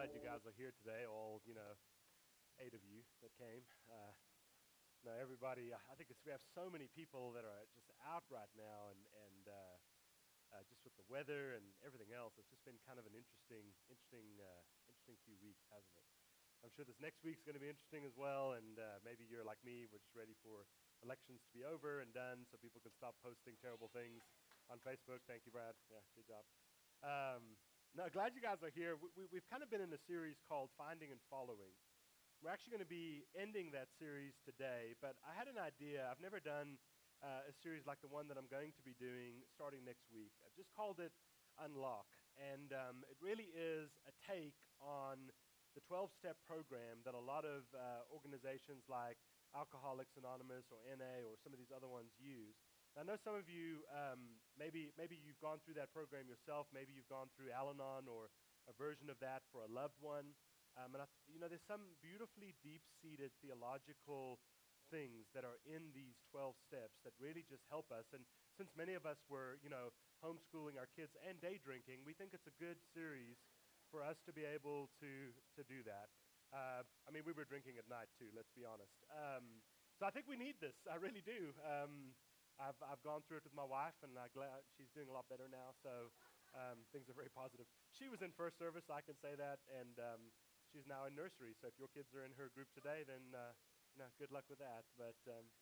glad you guys are here today, all, 8 of you that came. No, everybody, I think we have so many people that are just out right now, and just with the weather and everything else, it's just been kind of an interesting few weeks, hasn't it? I'm sure this next week's going to be interesting as well, and maybe you're like me, we're just ready for elections to be over and done so people can stop posting terrible things on Facebook. Thank you, Brad. Yeah, good job. No, glad you guys are here. We've kind of been in a series called Finding and Following. We're actually going to be ending that series today, but I had an idea. I've never done a series like the one that I'm going to be doing starting next week. I've just called it Unlock, and it really is a take on the 12-step program that a lot of organizations like Alcoholics Anonymous or NA or some of these other ones use. I know some of you, maybe you've gone through that program yourself. Maybe you've gone through Al-Anon or a version of that for a loved one. There's some beautifully deep-seated theological things that are in these 12 steps that really just help us. And since many of us were, homeschooling our kids and day drinking, we think it's a good series for us to be able to do that. We were drinking at night too, let's be honest. So I think we need this. I really do. I've gone through it with my wife, and I'm glad she's doing a lot better now, so things are very positive. She was in first service, I can say that, and she's now in nursery, so if your kids are in her group today, then good luck with that. But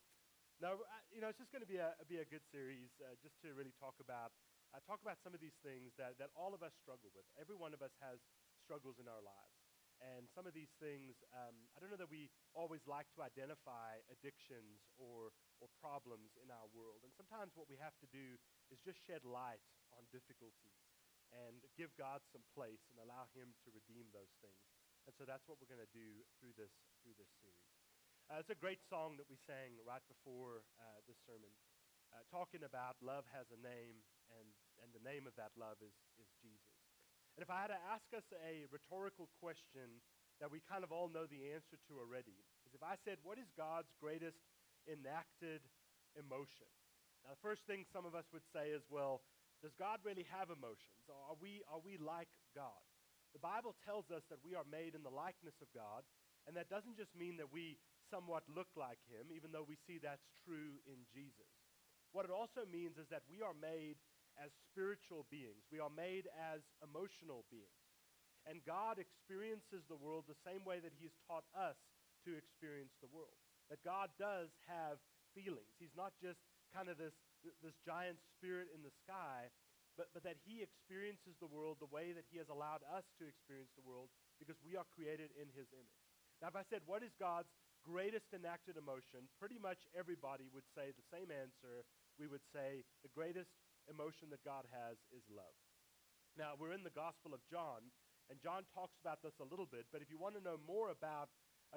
it's just going to be a good series just to really talk about some of these things that all of us struggle with. Every one of us has struggles in our lives. And some of these things, I don't know that we always like to identify addictions or problems in our world. And sometimes what we have to do is just shed light on difficulties and give God some place and allow Him to redeem those things. And so that's what we're going to do through this series. It's a great song that we sang right before this sermon, talking about love has a name, and the name of that love is Jesus. And if I had to ask us a rhetorical question that we kind of all know the answer to already, is if I said, what is God's greatest enacted emotion? Now, the first thing some of us would say is, well, does God really have emotions? Are we like God? The Bible tells us that we are made in the likeness of God, and that doesn't just mean that we somewhat look like Him, even though we see that's true in Jesus. What it also means is that we are made as spiritual beings. We are made as emotional beings. And God experiences the world the same way that He's taught us to experience the world. That God does have feelings. He's not just kind of this giant spirit in the sky, but that He experiences the world the way that He has allowed us to experience the world because we are created in His image. Now, if I said, what is God's greatest enacted emotion, pretty much everybody would say the same answer. We would say the greatest emotion that God has is love. Now, we're in the Gospel of John, and John talks about this a little bit, but if you want to know more about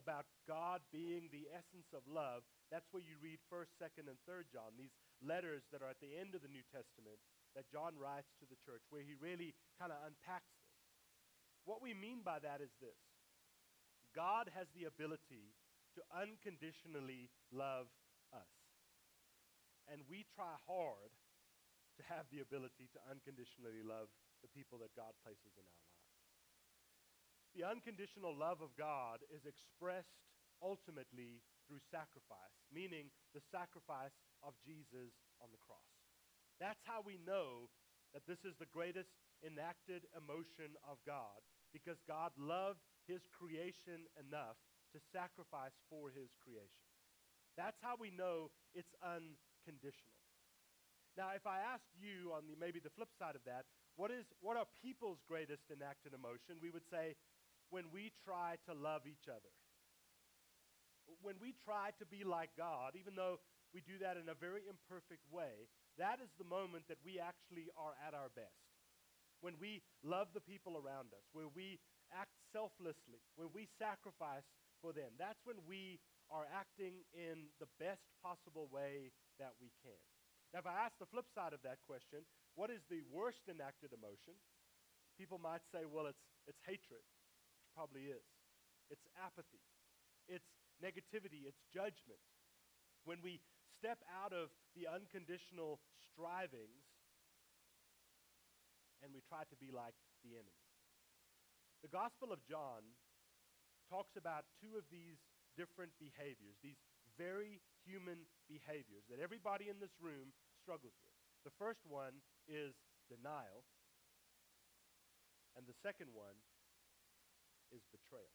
God being the essence of love, that's where you read 1st, 2nd, and 3rd John, these letters that are at the end of the New Testament that John writes to the church, where he really kind of unpacks this. What we mean by that is this. God has the ability to unconditionally love us. And we try hard to have the ability to unconditionally love the people that God places in our lives. The unconditional love of God is expressed ultimately through sacrifice, meaning the sacrifice of Jesus on the cross. That's how we know that this is the greatest enacted emotion of God, because God loved His creation enough to sacrifice for His creation. That's how we know it's unconditional. Now, if I ask you on maybe the flip side of that, what are people's greatest enacted emotion? We would say, when we try to love each other. When we try to be like God, even though we do that in a very imperfect way, that is the moment that we actually are at our best. When we love the people around us, where we act selflessly, when we sacrifice for them, that's when we are acting in the best possible way that we can. Now, if I ask the flip side of that question, what is the worst enacted emotion? People might say, well, it's hatred, which probably is. It's apathy. It's negativity. It's judgment. When we step out of the unconditional strivings and we try to be like the enemy. The Gospel of John talks about two of these different behaviors, these very human behaviors that everybody in this room struggles with. The first one is denial, and the second one is betrayal.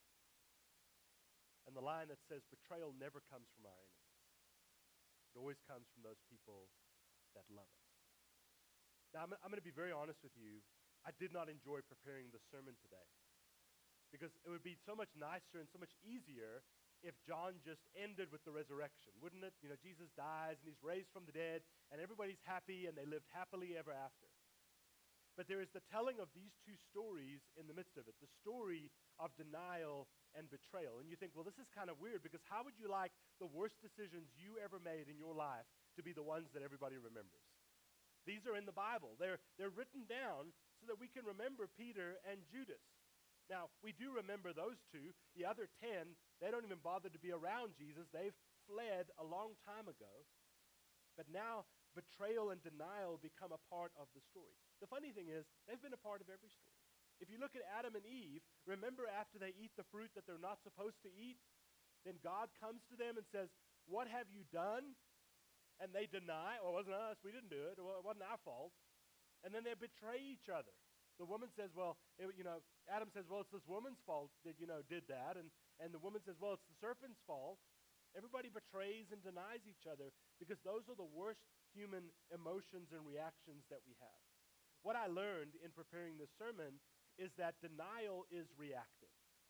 And the line that says betrayal never comes from our enemies. It always comes from those people that love us. Now, I'm going to be very honest with you. I did not enjoy preparing the sermon today because it would be so much nicer and so much easier if John just ended with the resurrection, wouldn't it? You know, Jesus dies and he's raised from the dead and everybody's happy and they lived happily ever after. But there is the telling of these two stories in the midst of it, the story of denial and betrayal. And you think, well, this is kind of weird because how would you like the worst decisions you ever made in your life to be the ones that everybody remembers? These are in the Bible. They're written down so that we can remember Peter and Judas. Now, we do remember those two. The other 10, they don't even bother to be around Jesus. They've fled a long time ago. But now, betrayal and denial become a part of the story. The funny thing is, they've been a part of every story. If you look at Adam and Eve, remember after they eat the fruit that they're not supposed to eat? Then God comes to them and says, "What have you done?" And they deny, "Well, it wasn't us, we didn't do it, well, it wasn't our fault." And then they betray each other. The woman says, Adam says, "Well, it's this woman's fault that, did that." And the woman says, "Well, it's the serpent's fault." Everybody betrays and denies each other because those are the worst human emotions and reactions that we have. What I learned in preparing this sermon is that denial is reactive.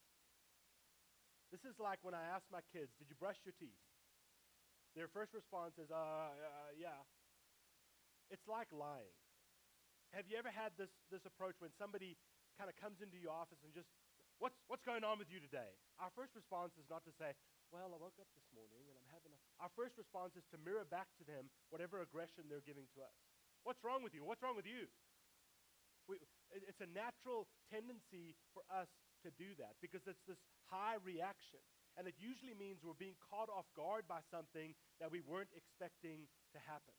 This is like when I ask my kids, "Did you brush your teeth?" Their first response is, yeah. It's like lying. Have you ever had this approach when somebody kind of comes into your office and just, what's going on with you today? Our first response is not to say, "Well, I woke up this morning and I'm having a..." Our first response is to mirror back to them whatever aggression they're giving to us. "What's wrong with you? What's wrong with you?" It's a natural tendency for us to do that because it's this high reaction. And it usually means we're being caught off guard by something that we weren't expecting to happen.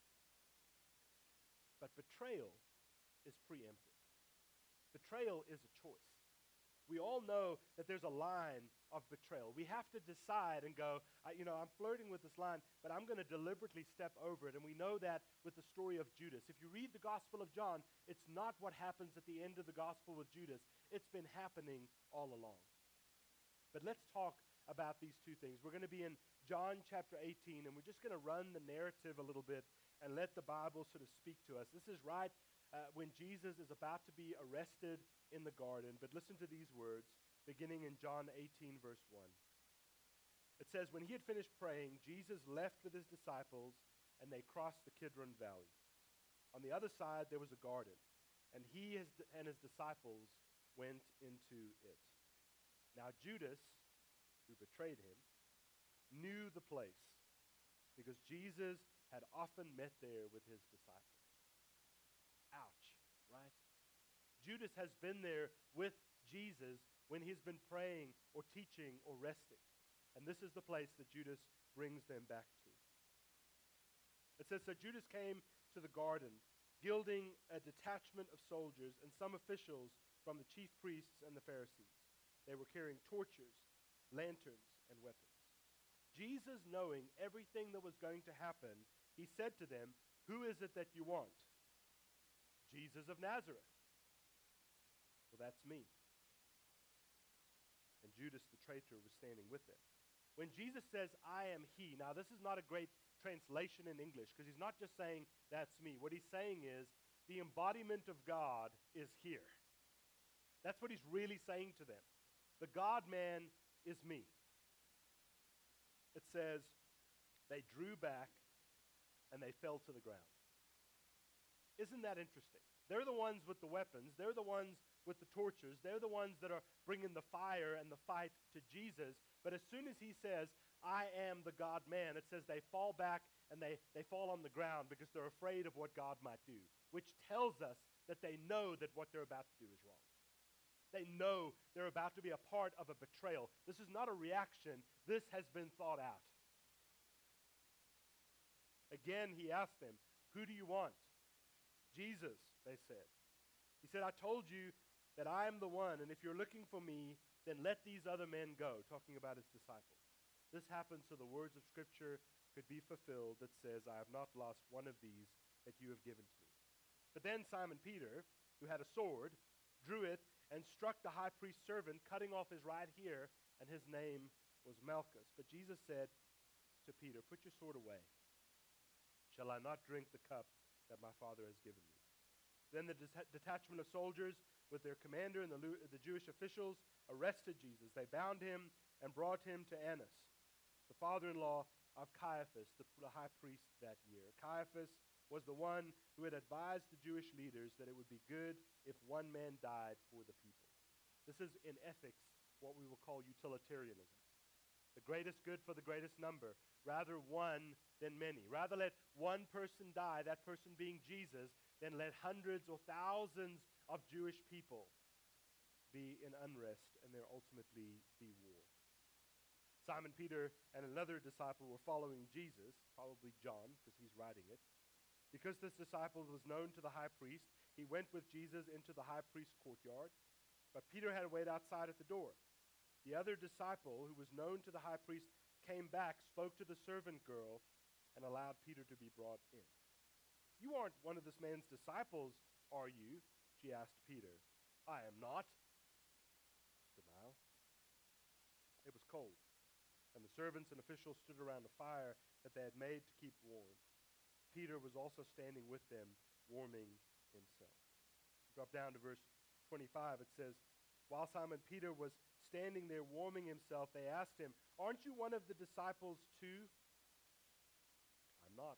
But betrayal is preemptive. Betrayal is a choice. We all know that there's a line of betrayal. We have to decide and go, I'm flirting with this line, but I'm going to deliberately step over it. And we know that with the story of Judas. If you read the Gospel of John, it's not what happens at the end of the Gospel with Judas. It's been happening all along. But let's talk about these two things. We're going to be in John chapter 18, and we're just going to run the narrative a little bit and let the Bible sort of speak to us. This is right when Jesus is about to be arrested in the garden. But listen to these words, beginning in John 18, verse 1. It says, "When he had finished praying, Jesus left with his disciples, and they crossed the Kidron Valley. On the other side, there was a garden, and he and his disciples went into it. Now Judas, who betrayed him, knew the place, because Jesus had often met there with his disciples." Ouch, right? Judas has been there with Jesus when he's been praying or teaching or resting. And this is the place that Judas brings them back to. It says, "So Judas came to the garden, gilding a detachment of soldiers and some officials from the chief priests and the Pharisees. They were carrying torches, lanterns, and weapons. Jesus, knowing everything that was going to happen, he said to them, 'Who is it that you want?' 'Jesus of Nazareth.' 'Well, that's me.' And Judas the traitor was standing with them. When Jesus says, 'I am he,' now this is not a great translation in English because he's not just saying, 'That's me.' What he's saying is, the embodiment of God is here. That's what he's really saying to them. The God-man is me. It says, they drew back and they fell to the ground. Isn't that interesting? They're the ones with the weapons. They're the ones with the torches. They're the ones that are bringing the fire and the fight to Jesus. But as soon as he says, 'I am the God-man,' it says they fall back and they fall on the ground because they're afraid of what God might do, which tells us that they know that what they're about to do is wrong. They know they're about to be a part of a betrayal. This is not a reaction. This has been thought out. Again, he asked them, 'Who do you want?' 'Jesus,' they said. He said, 'I told you that I am the one, and if you're looking for me, then let these other men go, talking about his disciples. This happened so the words of Scripture could be fulfilled that says, I have not lost one of these that you have given to me. But then Simon Peter, who had a sword, drew it and struck the high priest's servant, cutting off his right ear, and his name was Malchus. But Jesus said to Peter, put your sword away. Shall I not drink the cup that my Father has given me? Then the detachment of soldiers with their commander and the Jewish officials arrested Jesus. They bound him and brought him to Annas, the father-in-law of Caiaphas, the high priest that year. Caiaphas was the one who had advised the Jewish leaders that it would be good if one man died for the people. This is, in ethics, what we will call utilitarianism. The greatest good for the greatest number. Rather one than many. Rather let one person die, that person being Jesus, than let hundreds or thousands of Jewish people be in unrest and there ultimately be war. Simon Peter and another disciple were following Jesus, probably John, because he's writing it. Because this disciple was known to the high priest, he went with Jesus into the high priest's courtyard, but Peter had to wait outside at the door. The other disciple, who was known to the high priest, came back, spoke to the servant girl, and allowed Peter to be brought in. You aren't one of this man's disciples, are you? She asked Peter. I am not. Denial. It was cold, and the servants and officials stood around a fire that they had made to keep warm. Peter was also standing with them, warming himself. Drop down to verse 25. It says, while Simon Peter was standing there warming himself, they asked him, aren't you one of the disciples too? I'm not.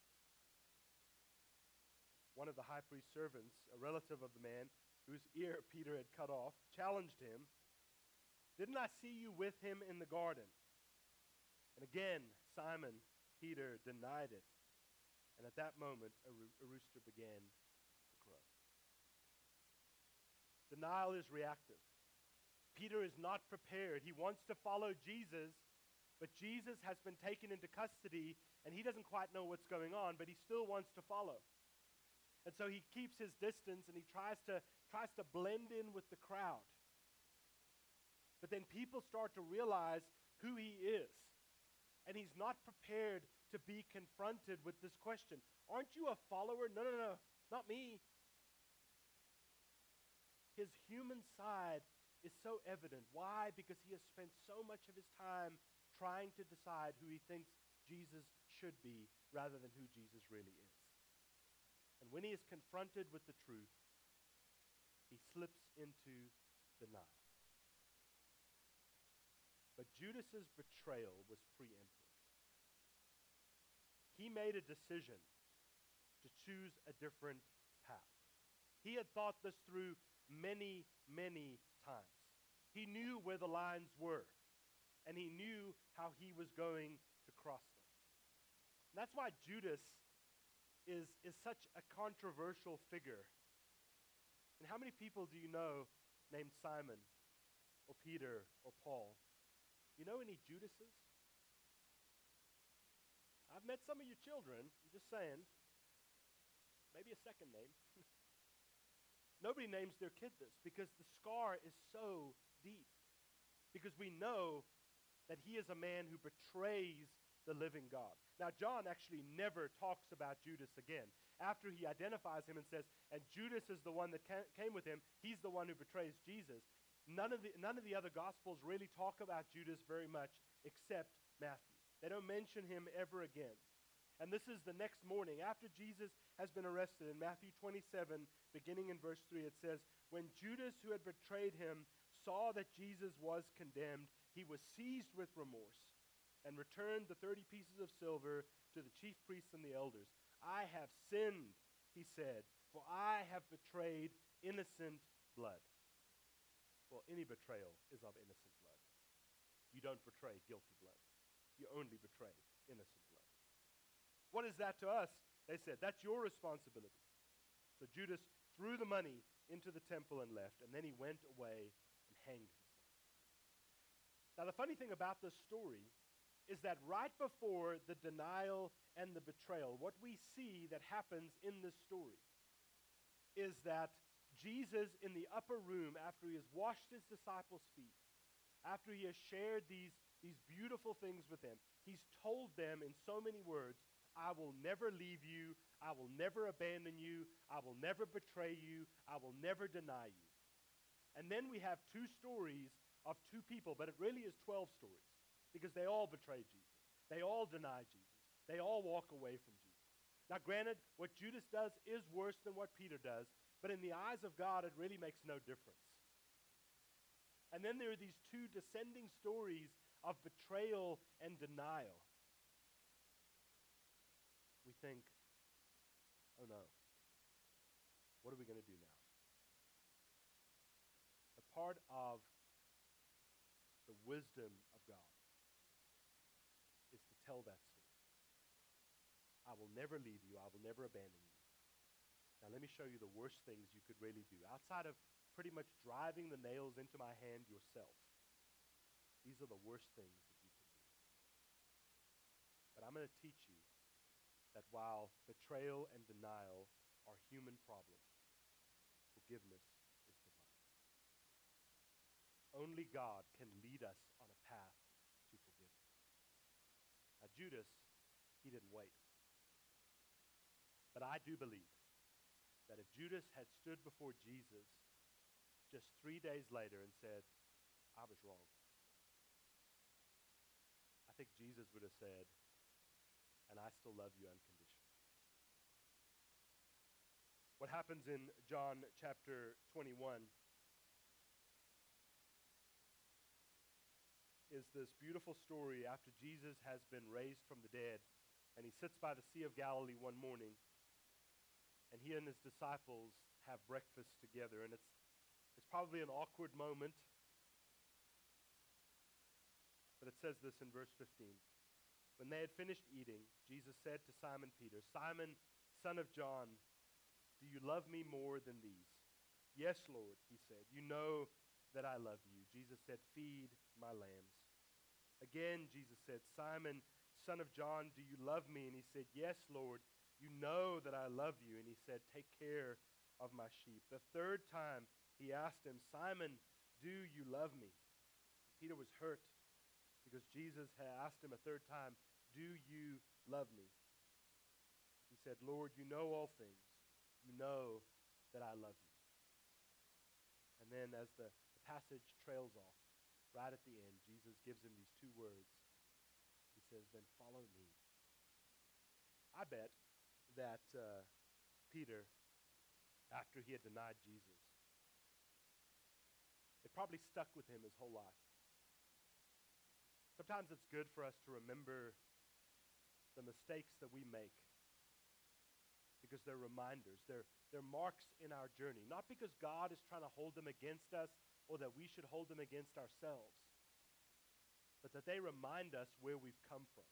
One of the high priest's servants, a relative of the man whose ear Peter had cut off, challenged him, didn't I see you with him in the garden? And again, Simon Peter denied it. And at that moment, a rooster began to crow. Denial is reactive. Peter is not prepared. He wants to follow Jesus, but Jesus has been taken into custody, and he doesn't quite know what's going on, but he still wants to follow. And so he keeps his distance, and he tries to blend in with the crowd. But then people start to realize who he is. And he's not prepared to be confronted with this question. Aren't you a follower? No, not me. His human side is so evident. Why? Because he has spent so much of his time trying to decide who he thinks Jesus should be rather than who Jesus really is. And when he is confronted with the truth, he slips into denial. But Judas's betrayal was preemptive. He made a decision to choose a different path. He had thought this through many, many times. He knew where the lines were, and he knew how he was going to cross them. And that's why Judas is such a controversial figure. And how many people do you know named Simon or Peter or Paul? You know any Judases? I've met some of your children. I'm just saying. Maybe a second name. Nobody names their kid this because the scar is so deep. Because we know that he is a man who betrays the living God. Now, John actually never talks about Judas again. After he identifies him and says, and Judas is the one that came with him, he's the one who betrays Jesus. None of the other Gospels really talk about Judas very much except Matthew. They don't mention him ever again. And this is the next morning after Jesus has been arrested. In Matthew 27, beginning in verse 3, it says, when Judas, who had betrayed him, saw that Jesus was condemned, he was seized with remorse and returned the 30 pieces of silver to the chief priests and the elders. I have sinned, he said, for I have betrayed innocent blood. Well, any betrayal is of innocent blood. You don't betray guilty blood. You only betray innocent blood. What is that to us? They said, that's your responsibility. So Judas threw the money into the temple and left, and then he went away and hanged himself. Now, the funny thing about this story is that right before the denial and the betrayal, what we see that happens in this story is that Jesus in the upper room, after he has washed his disciples' feet, after he has shared these beautiful things with them, he's told them in so many words, I will never leave you, I will never abandon you, I will never betray you, I will never deny you. And then we have two stories of two people, but it really is 12 stories, because they all betrayed Jesus. They all deny Jesus. They all walk away from Jesus. Now granted, what Judas does is worse than what Peter does, but in the eyes of God, it really makes no difference. And then there are these two descending stories of betrayal and denial. We think, oh no, what are we going to do now? But part of the wisdom of God is to tell that story. I will never leave you. I will never abandon you. Now let me show you the worst things you could really do. Outside of pretty much driving the nails into my hand yourself, these are the worst things that you could do. But I'm going to teach you that while betrayal and denial are human problems, forgiveness is divine. Only God can lead us on a path to forgiveness. Now Judas, he didn't wait. But I do believe that if Judas had stood before Jesus just 3 days later and said, I was wrong, I think Jesus would have said, and I still love you unconditionally. What happens in John chapter 21 is this beautiful story after Jesus has been raised from the dead, and he sits by the Sea of Galilee one morning, and he and his disciples have breakfast together, and it's probably an awkward moment, but it says this in verse 15. When they had finished eating, Jesus said to Simon Peter, Simon, son of John, do you love me more than these? Yes, Lord, he said. You know that I love you. Jesus said, feed my lambs. Again, Jesus said, Simon, son of John, do you love me? And he said, yes, Lord, you know that I love you. And he said, take care of my sheep. The third time he asked him, Simon, do you love me? Peter was hurt because Jesus had asked him a third time, do you love me? He said, Lord, you know all things. You know that I love you. And then as the passage trails off, right at the end, Jesus gives him these two words. He says, then follow me. I bet that Peter, after he had denied Jesus, it probably stuck with him his whole life. Sometimes it's good for us to remember the mistakes that we make because they're reminders. They're marks in our journey. Not because God is trying to hold them against us or that we should hold them against ourselves, but that they remind us where we've come from.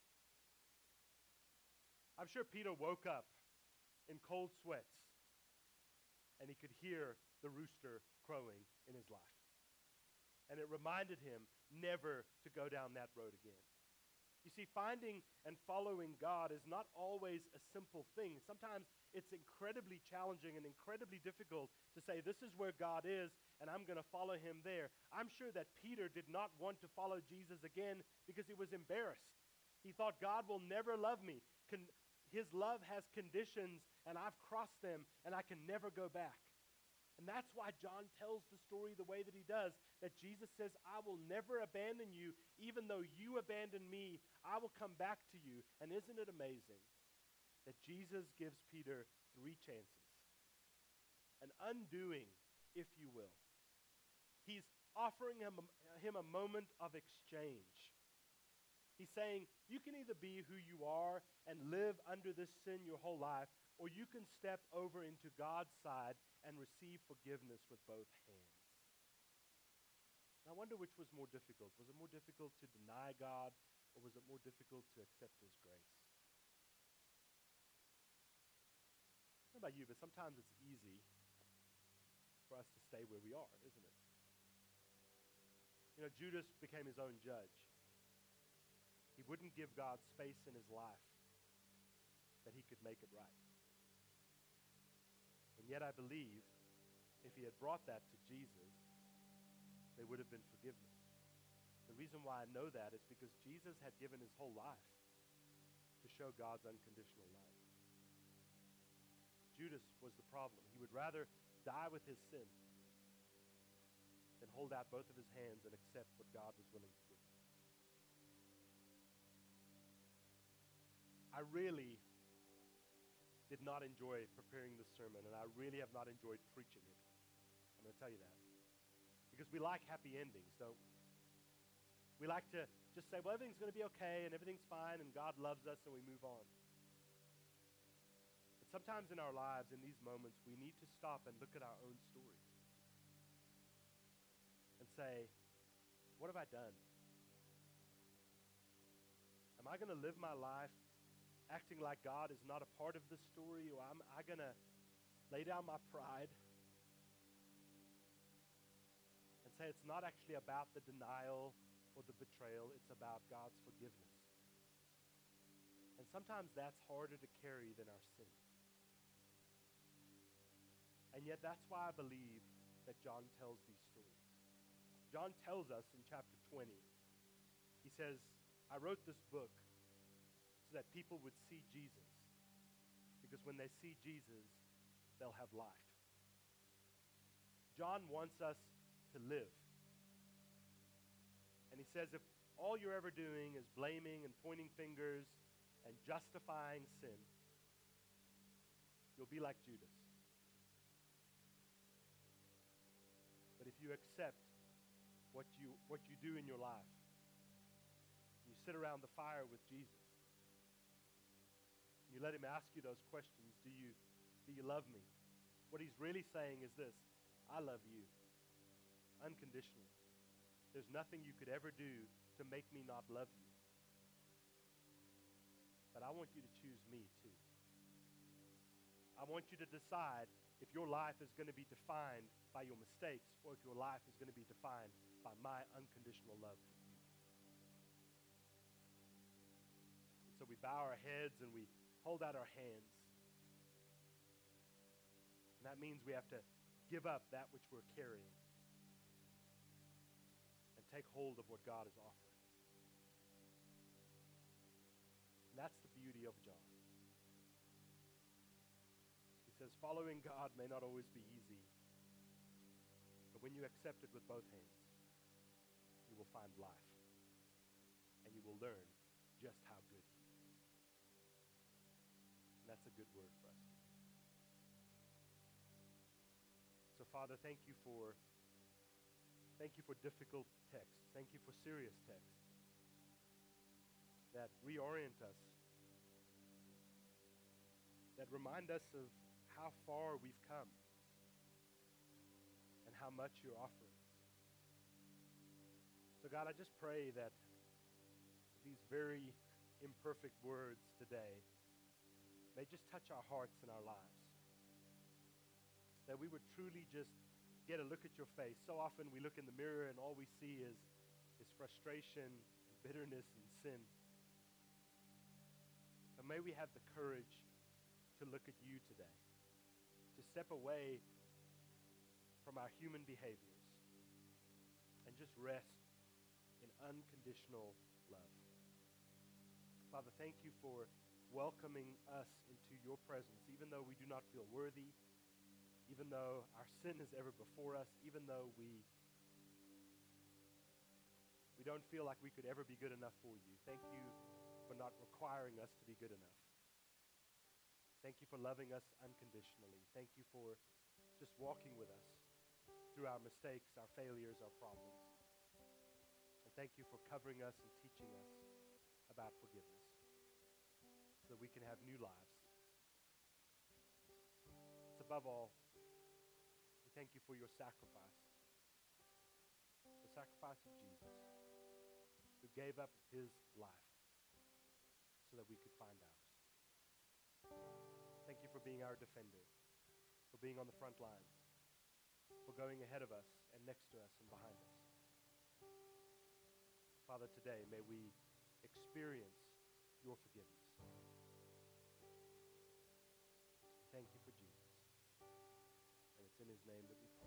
I'm sure Peter woke up in cold sweats and he could hear the rooster crowing in his life. And it reminded him never to go down that road again. You see, finding and following God is not always a simple thing. Sometimes it's incredibly challenging and incredibly difficult to say, this is where God is, and I'm going to follow him there. I'm sure that Peter did not want to follow Jesus again because he was embarrassed. He thought, God will never love me. His love has conditions, and I've crossed them, and I can never go back. And that's why John tells the story the way that he does, that Jesus says, I will never abandon you. Even though you abandon me, I will come back to you. And isn't it amazing that Jesus gives Peter 3 chances? An undoing, if you will. He's offering him a moment of exchange. He's saying, you can either be who you are and live under this sin your whole life, or you can step over into God's side and receive forgiveness with both hands. And I wonder which was more difficult. Was it more difficult to deny God, or was it more difficult to accept his grace? I don't know about you, but sometimes it's easy for us to stay where we are, isn't it? You know, Judas became his own judge. He wouldn't give God space in his life that he could make it right. And yet I believe if he had brought that to Jesus, there would have been forgiveness. The reason why I know that is because Jesus had given his whole life to show God's unconditional love. Judas was the problem. He would rather die with his sin than hold out both of his hands and accept what God was willing to give him. I really did not enjoy preparing this sermon, and I really have not enjoyed preaching it. I'm going to tell you that. Because we like happy endings, don't we? We like to just say, well, everything's going to be okay, and everything's fine, and God loves us, and we move on. But sometimes in our lives, in these moments, we need to stop and look at our own stories and say, what have I done? Am I going to live my life acting like God is not a part of this story, or am I going to lay down my pride and say it's not actually about the denial or the betrayal, it's about God's forgiveness? And sometimes that's harder to carry than our sin. And yet that's why I believe that John tells these stories. John tells us in chapter 20, he says, I wrote this book so that people would see Jesus, because when they see Jesus, they'll have life. John wants us to live. And he says, if all you're ever doing is blaming and pointing fingers and justifying sin, you'll be like Judas. But if you accept what you do in your life, you sit around the fire with Jesus, you let him ask you those questions, do you love me? What he's really saying is this: I love you unconditionally. There's nothing you could ever do to make me not love you. But I want you to choose me too. I want you to decide if your life is going to be defined by your mistakes or if your life is going to be defined by my unconditional love for you. And so we bow our heads and we hold out our hands. And that means we have to give up that which we're carrying and take hold of what God is offering. And that's the beauty of John. He says, following God may not always be easy, but when you accept it with both hands, you will find life, and you will learn just how good he is. And that's a good word for us today. So, Father, thank you for difficult texts. Thank you for serious texts that reorient us, that remind us of how far we've come and how much you're offering. So, God, I just pray that these very imperfect words today may just touch our hearts and our lives. That we would truly just get a look at your face. So often we look in the mirror and all we see is frustration and bitterness and sin. But may we have the courage to look at you today, to step away from our human behaviors and just rest in unconditional love. Father, thank you for welcoming us into your presence, even though we do not feel worthy, even though our sin is ever before us, even though we don't feel like we could ever be good enough for you. Thank you for not requiring us to be good enough. Thank you for loving us unconditionally. Thank you for just walking with us through our mistakes, our failures, our problems. And thank you for covering us and teaching us about forgiveness so that we can have new lives. It's above all, we thank you for your sacrifice, the sacrifice of Jesus, who gave up his life so that we could find ours. Thank you for being our defender, for being on the front lines, for going ahead of us and next to us and behind us. Father, today may we experience your forgiveness. Thank you for Jesus. And it's in his name, that we